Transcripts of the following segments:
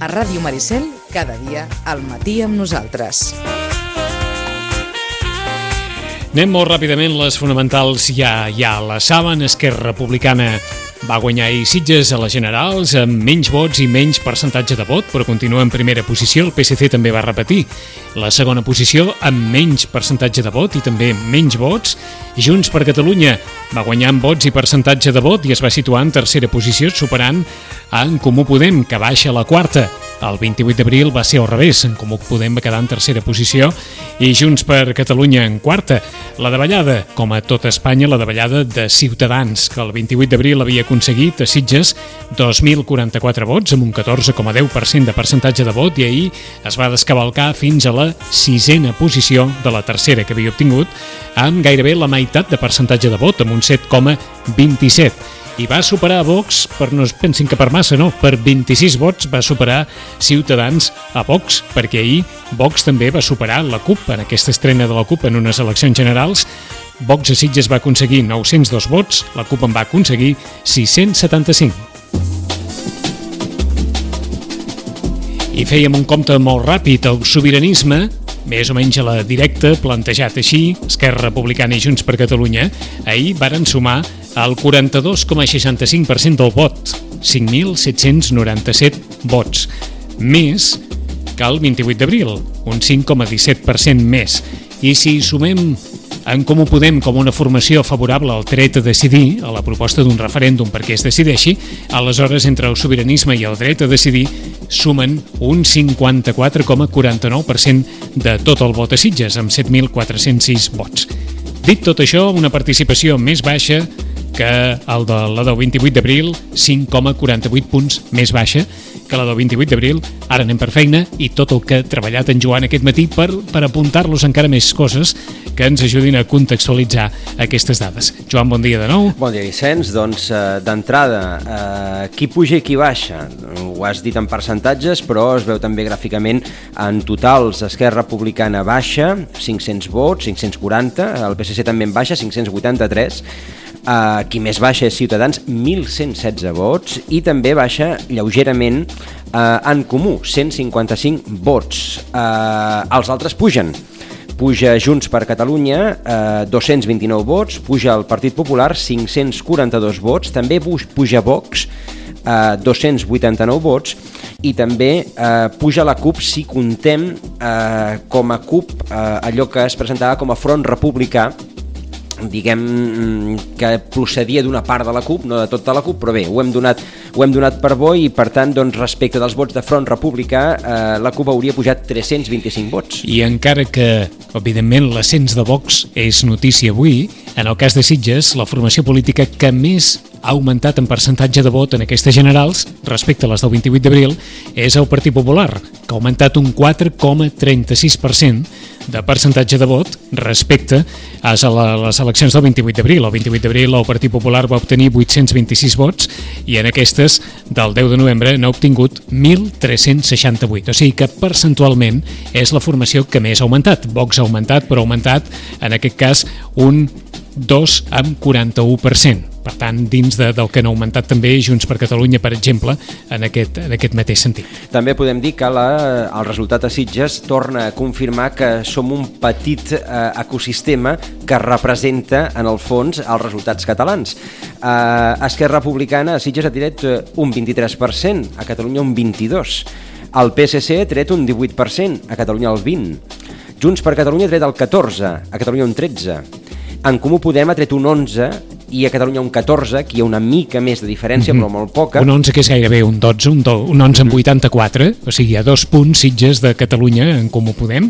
A Ràdio Maricel, cada dia al matí amb nosaltres. Anem molt ràpidament, les fonamentals ja les saben. Esquerra Republicana va guanyar ahir Sitges a les generals amb menys vots i menys percentatge de vot, però continua en primera posició. El PSC també va repetir la segona posició amb menys percentatge de vot i també menys vots. Junts per Catalunya va guanyar amb vots i percentatge de vot i es va situar en tercera posició, superant En Comú Podem, que baixa a la quarta. El 28 d'abril va ser al revés, En Comú Podem va quedar en tercera posició i Junts per Catalunya en quarta. La davallada, com a tot Espanya, la davallada de Ciutadans, que el 28 d'abril havia aconseguit a Sitges 2.044 vots, amb un 14,10% de percentatge de vot, i ahir es va descavalcar fins a la sisena posició de la tercera que havia obtingut, amb gairebé la meitat de percentatge de vot, amb un 7,27%. I va superar a Vox, no es pensin que per massa, no, per 26 vots va superar Ciutadans a Vox, perquè ahir Vox també va superar la CUP en aquesta estrena de la CUP en unes eleccions generals. Vox a Sitges va aconseguir 902 vots, la CUP en va aconseguir 675. I fèiem un compte molt ràpid. El sobiranisme, més o menys a la directa, plantejat així, Esquerra Republicana i Junts per Catalunya, ahir varen sumar el 42,65% del vot, 5.797 vots, més que el 28 d'abril, un 5,17% més. I si sumem En Comú Podem com una formació favorable al dret a decidir, a la proposta d'un referèndum perquè es decideixi, aleshores entre el sobiranisme i el dret a decidir sumen un 54,49% de tot el vot a Sitges, amb 7.406 vots. Dit tot això, una participació més baixa que la del 28 d'abril, 5,48 punts més baixa que la del 28 d'abril. Ara anem per feina i tot el que ha treballat en Joan aquest matí per apuntar-los encara més coses que ens ajudin a contextualitzar aquestes dades. Joan, bon dia de nou. Bon dia, Vicenç. Doncs, d'entrada, qui puja i qui baixa? Ho has dit en percentatges, però es veu també gràficament en totals. Esquerra Republicana baixa, 500 vots, 540, el PSC també en baixa, 583, qui més baixa és Ciutadans, 1.116 vots, i també baixa lleugerament En Comú, 155 vots. Els altres pugen. Puja Junts per Catalunya, 229 vots, puja el Partit Popular, 542 vots, també puja Vox, 289 vots, i també puja la CUP si contem com a CUP allò que es presentava com a Front Republicà, diguem que procedia d'una part de la CUP, no de tota la CUP, però bé, ho hem donat per bo, i per tant, doncs, respecte dels vots de Front Republicà, la CUP hauria pujat 325 vots. I encara que, evidentment, l'ascens de Vox és notícia avui, en el cas de Sitges, la formació política que més ha augmentat en percentatge de vot en aquestes generals, respecte a les del 28 d'abril, és el Partit Popular, que ha augmentat un 4,36% de percentatge de vot respecte a les eleccions del 28 d'abril. El 28 d'abril el Partit Popular va obtenir 826 vots i en aquestes del 10 de novembre n'ha obtingut 1.368. O sigui que percentualment és la formació que més ha augmentat. Vox ha augmentat, però ha augmentat en aquest cas un 2,41%. Per tant, dins del que han augmentat també Junts per Catalunya, per exemple, en aquest mateix sentit. També podem dir que el resultat a Sitges torna a confirmar que som un petit ecosistema que representa, en el fons, els resultats catalans. Esquerra Republicana a Sitges ha tret un 23%, a Catalunya un 22%. El PSC ha tret un 18%, a Catalunya el 20%. Junts per Catalunya ha tret el 14%, a Catalunya un 13%. En Comú Podem ha tret un 11% i a Catalunya un 14%, aquí hi ha una mica més de diferència, però molt poca. Un 11 que és gairebé un 12, un 11 en 84, o sigui, hi ha 2 punts Sitges de Catalunya en Comú Podem.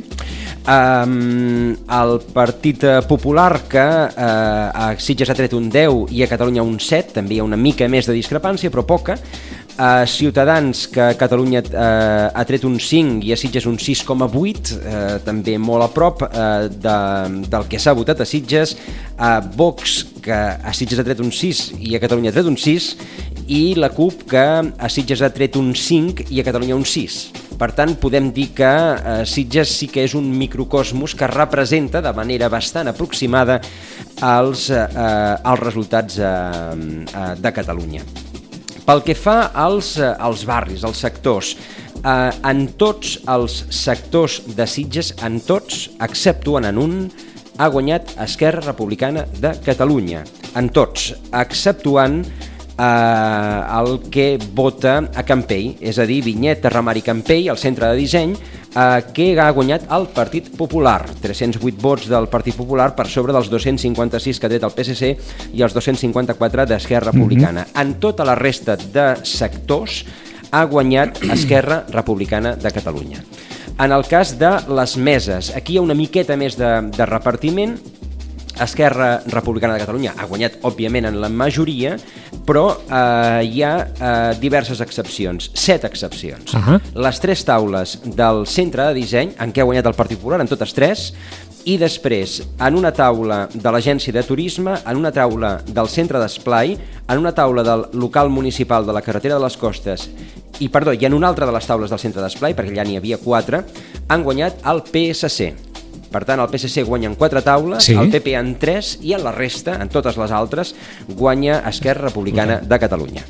El Partit Popular, que a Sitges ha tret un 10 i a Catalunya un 7, també hi ha una mica més de discrepància, però poca. Ciutadans, que a Catalunya ha tret un 5 i a Sitges un 6,8, també molt a prop del que s'ha votat a Sitges. Vox, que a Sitges ha tret un 6 i a Catalunya ha tret un 6, i la CUP, que a Sitges ha tret un 5 i a Catalunya un 6. Per tant, podem dir que Sitges sí que és un microcosmos que representa de manera bastant aproximada els resultats de Catalunya. Pel que fa als barris, als sectors, en tots els sectors de Sitges, en tots, exceptuant en un, ha guanyat Esquerra Republicana de Catalunya. En tots, exceptuant el que vota a Campell, és a dir, Vinyet, Terramar i Campell, el centre de disseny, que ha guanyat el Partit Popular. 308 vots del Partit Popular per sobre dels 256 que ha tret el PSC i els 254 d'Esquerra Republicana. En tota la resta de sectors ha guanyat Esquerra Republicana de Catalunya. En el cas de les meses, aquí hi ha una miqueta més de repartiment. Esquerra Republicana de Catalunya ha guanyat, òbviament, en la majoria, però hi ha diverses excepcions, 7 excepcions. Les 3 taules del centre de disseny, en què ha guanyat el Partit Popular, en totes 3, i després en una taula de l'Agència de Turisme, en una taula del Centre d'Esplai, en una taula del local municipal de la Carretera de les Costes i en una altra de les taules del Centre d'Esplai, perquè allà n'hi havia 4, han guanyat el PSC. Per tant, el PSC guanya en 4 taules, el PP en 3 i en la resta, en totes les altres, guanya Esquerra Republicana de Catalunya.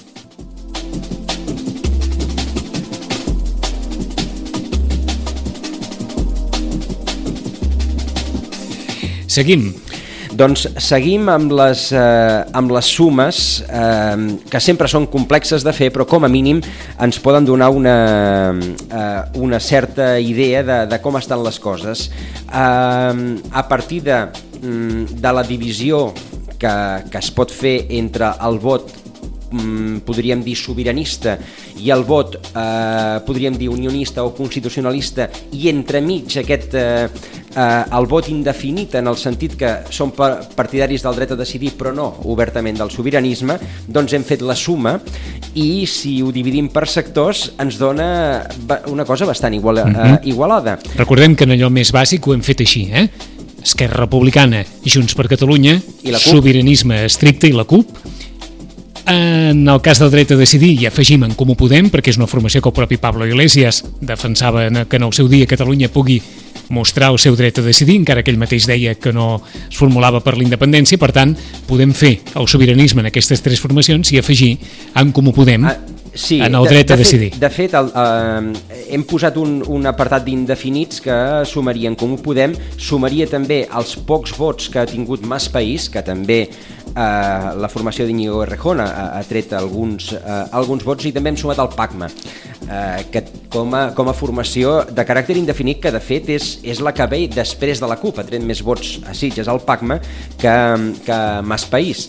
Seguim. Doncs seguim amb les sumes que sempre són complexes de fer, però com a mínim ens poden donar una certa idea de com estan les coses. A partir de la divisió que es pot fer entre el vot, podríem dir sobiranista, i el vot, podríem dir unionista o constitucionalista, i entremig el vot indefinit, en el sentit que són partidaris del dret a decidir però no obertament del sobiranisme, doncs hem fet la suma i si ho dividim per sectors ens dona una cosa bastant igualada. Recordem que en allò més bàsic ho hem fet així, Esquerra Republicana, Junts per Catalunya, sobiranisme estricte i la CUP. En el cas del dret a decidir hi afegim en Comú Podem, perquè és una formació que el propi Pablo Iglesias defensava que en el seu dia Catalunya pugui mostrar el seu dret a decidir, encara que ell mateix deia que no es formulava per la independència. Per tant, podem fer el sobiranisme en aquestes 3 formacions i afegir en Comú Podem en el dret a decidir. De fet, hem posat un apartat d'indefinits que sumaria en Comú Podem, sumaria també els pocs vots que ha tingut Mas País, que també la formació d'Iñigo Errejón ha tret alguns vots, i també hem sumat el PACMA, que com a formació de caràcter indefinit, que de fet és la que ve després de la CUP, ha tret més vots a Sitges el PACMA que Mas País.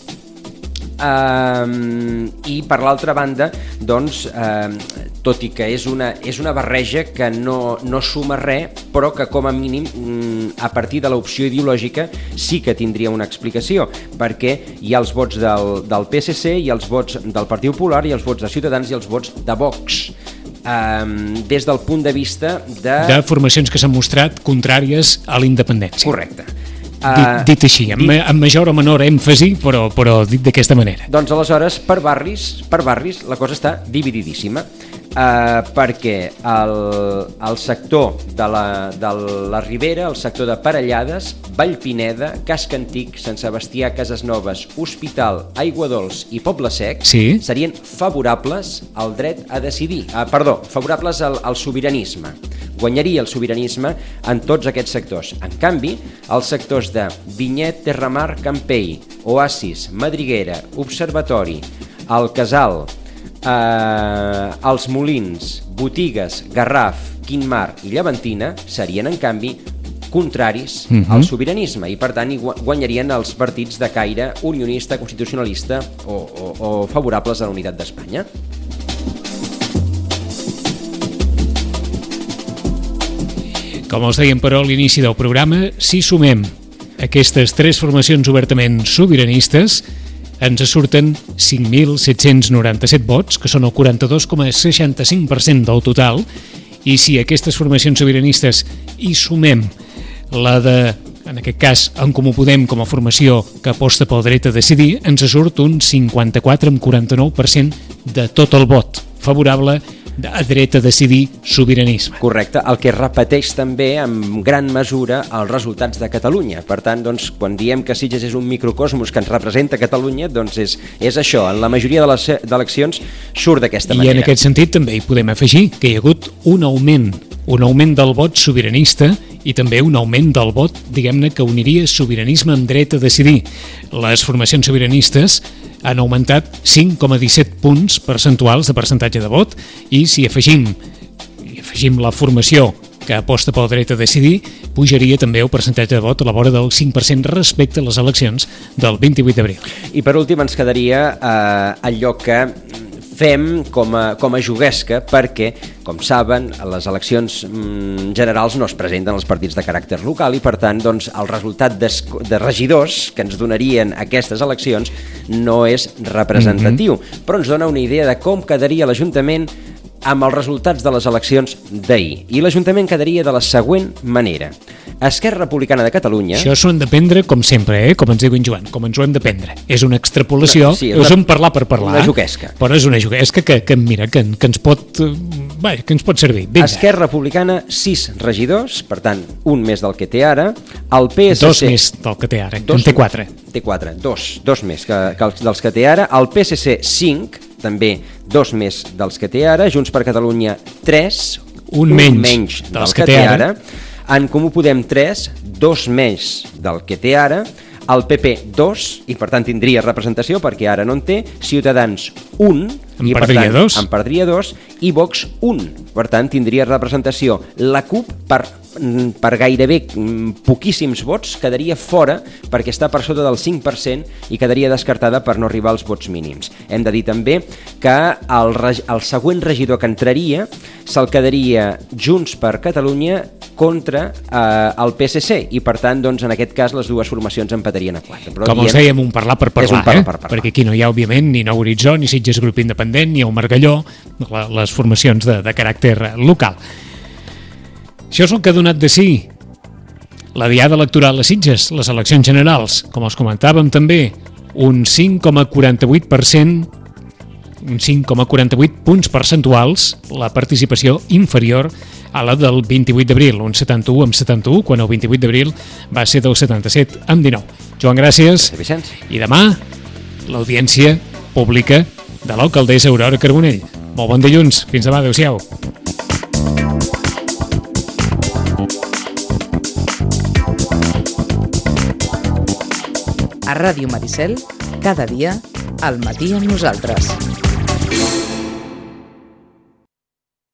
I per l'altra banda, doncs, tot i que és una barreja que no suma res, però que com a mínim a partir de l'opció ideològica sí que tindria una explicació, perquè hi ha els vots del PSC, hi ha els vots del Partit Popular, hi ha els vots de Ciutadans i els vots de Vox, des del punt de vista de formacions que s'han mostrat contràries a la independència. Correcte. Dit així, amb major o menor èmfasi, però dit d'aquesta manera. Doncs aleshores, per barris la cosa està divididíssima, perquè el sector de la Ribera, el sector de Parellades, Vallpineda, Casc Antic, Sant Sebastià, Cases Noves, Hospital, Aiguadols i Poble Sec serien favorables al dret a decidir, favorables al sobiranisme. Guanyaria el sobiranisme en tots aquests sectors. En canvi, els sectors de Vinyet, Terramar, Campell, Oasis, Madriguera, Observatori, el Casal, els Molins, Botigues, Garraf, Quintmar i Llevantina serien, en canvi, contraris al sobiranisme i, per tant, guanyarien els partits de caire unionista, constitucionalista o favorables a la unitat d'Espanya. Com els dèiem, però, a l'inici del programa, si sumem aquestes 3 formacions obertament sobiranistes, ens surten 5.797 vots, que són el 42,65% del total, i si a aquestes formacions sobiranistes hi sumem la de, en aquest cas, en Comú Podem com a formació que aposta pel dret a decidir, ens surt un 54,49% de tot el vot favorable dret a decidir, sobiranisme. Correcte, el que repeteix també en gran mesura els resultats de Catalunya. Per tant, doncs, quan diem que Sitges és un microcosmos que ens representa Catalunya, doncs és això, en la majoria de les eleccions surt d'aquesta manera. I en aquest sentit també hi podem afegir que hi ha hagut un augment del vot sobiranista i també un augment del vot, diguem-ne, que uniria sobiranisme amb dret a decidir. Les formacions sobiranistes han augmentat 5,17 punts percentuals de percentatge de vot i si afegim la formació que aposta pel dret a decidir, pujaria també el percentatge de vot a la vora del 5% respecte a les eleccions del 28 d'abril. I per últim ens quedaria allò que fem com a juguesca perquè, com saben, les eleccions generals no es presenten als partits de caràcter local i, per tant, doncs, el resultat de regidors que ens donarien aquestes eleccions no és representatiu, però ens dona una idea de com quedaria l'Ajuntament amb els resultats de les eleccions d'ahir. I l'Ajuntament quedaria de la següent manera. Esquerra Republicana de Catalunya... Això s'ho hem de prendre com sempre, com ens diu en Joan, com ens ho hem de prendre. És una extrapolació, és un parlar per parlar. Una juguesca. Però és una juguesca que mira, que ens pot servir. Vinga. Esquerra Republicana, 6 regidors, per tant, un més del que té ara. El PSC... 2 més del que té ara, en té 4. Té 4, dos més que dels que té ara. El PSC, 5, també 2 més dels que té ara. Junts per Catalunya, 3, un menys dels que té ara. En Comú Podem 3, 2 més del que té ara. El PP 2, i per tant tindria representació perquè ara no en té. Ciutadans 1, i per tant en perdria 2. I Vox 1, per tant tindria representació. La CUP per gairebé poquíssims vots quedaria fora perquè està per sota del 5% i quedaria descartada per no arribar als vots mínims. Hem de dir també que el següent regidor que entraria se'l quedaria Junts per Catalunya contra el PSC i per tant doncs, en aquest cas les dues formacions empatarien a 4. Però, com els dèiem, un parlar per parlar, per parlar. Perquè aquí no hi ha òbviament ni Nou Horitzó, ni Sitges Grup Independent, ni el Margalló, les formacions de caràcter local. Això és el que ha donat de si la diada electoral a Sitges, les eleccions generals, com els comentàvem també, un 5,48%, un 5,48 punts percentuals, la participació inferior a la del 28 d'abril, un 71 amb 71, quan el 28 d'abril va ser del 77 amb 19. Joan, gràcies. I demà, l'audiència pública de l'alcaldessa Aurora Carbonell. Molt bon dilluns. Fins demà. Adéu-siau. A Ràdio Maricel, cada dia, al matí amb nosaltres.